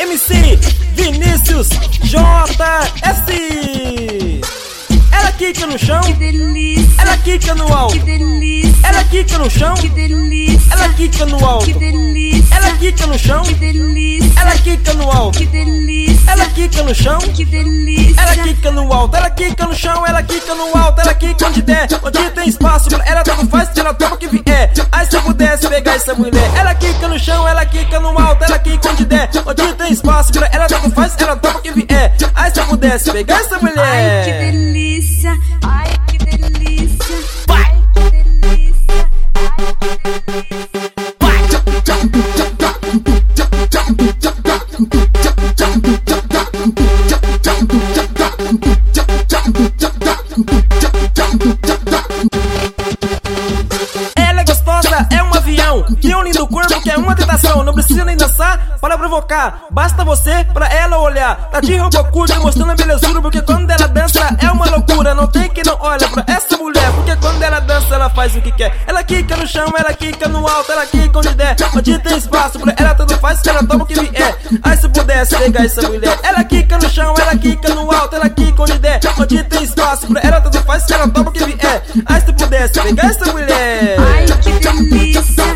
MC Vinícius JS. Ela quica no chão, Que delícia, ela quica no alto, que delícia, ela quica no chão, que delícia, ela quica no alto, que delícia, ela quica no chão, que delícia, ela quica no alto, que delícia, ela quica no chão, que delícia, ela quica no alto, ela quica no chão, ela quica no alto, ela quica onde der, onde tem espaço pra ela, tanto faz, ela toma que vier. Ai, se eu pudesse pegar essa mulher, ela quica no chão, ela quica no alto, ela quica onde der, onde tem espaço pra ela, tanto faz, ela toma que vier. Ai, se eu pudesse pegar essa mulher. ai que delícia, ai que delícia, Vai. ai que delícia, ai que delícia. Ela é gostosa, é um avião, tem um lindo corpo que é uma tentação. Não precisa nem dançar para provocar, basta você pra ela olhar. Tá de roupa curta mostrando a belezura, porque quando ela dança é uma loucura. Não tem quem não olha pra essa mulher, porque quando ela dança ela faz o que quer. Ela quica no chão, ela quica no alto, ela quica onde der, onde tem espaço pra ela, tanto faz, ela toma o que vier. Ai, se pudesse pegar essa mulher, ela quica no chão, ela quica no alto, ela quica onde der, onde tem espaço pra ela, tanto faz, ela toma o que vier. Ai, se pudesse pegar essa mulher. Ai que delícia,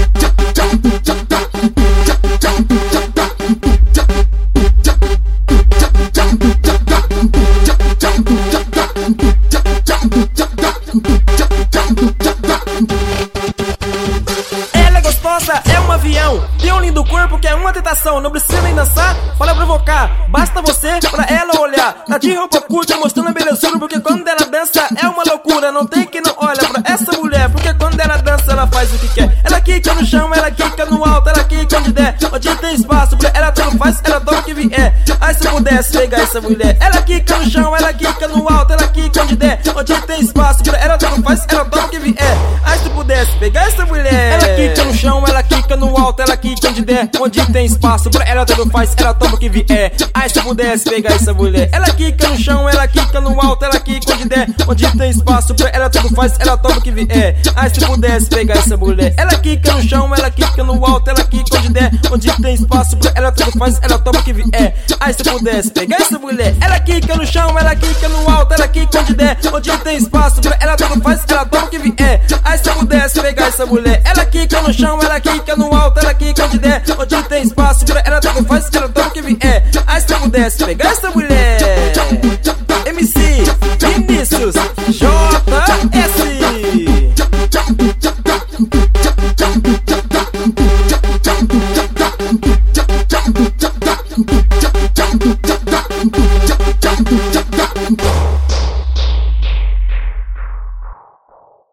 Ela é gostosa, é um avião, tem um lindo corpo que é uma tentação. Não precisa nem dançar para provocar, basta você pra ela olhar. Tá de roupa curta mostrando a belezura, porque quando ela dança é uma loucura. Não tem quem não olha pra essa mulher, porque quando ela dança ela faz o que quer. Ela quica no chão, ela quica no alto, ela quica onde der, onde tem espaço pra ela, tanto faz, ela toma o que vier. Ai, se eu pudesse pegar essa mulher, ela quica no chão, ela quica no alto, ela quica onde der, onde tem espaço pra ela, tanto faz, ela toma o que vier. Ai, se eu pudesse pegar essa mulher. Ela quica no chão, ela quica no alto, ela quica onde der, onde tem espaço pra ela, tanto faz, ela toma o que vier. Ai, se eu pudesse pegar essa mulher. Ela quica no chão, ela quica no alto, ela quica onde der, onde tem espaço pra ela, tanto faz, ela toma o que vier. Ai, se eu pudesse pegar essa mulher. Ela quica no chão, ela quica no alto, ela quica onde der, onde tem espaço pra ela, tanto faz, ela toma o que vier. Ai, se eu pudesse pegar essa mulher. Ela quica no chão, ela quica no alto, ela quica onde der, onde tem espaço pra ela, tanto faz, ela toma o que vier. Ai, se eu pudesse pegar essa mulher. Ela quica no chão, ela quica no alto, ela quica onde der, onde tem espaço pra ela, tanto faz, ela toma o que vier. Ai, se eu pudesse pegar essa mulher. MC Vinícius J.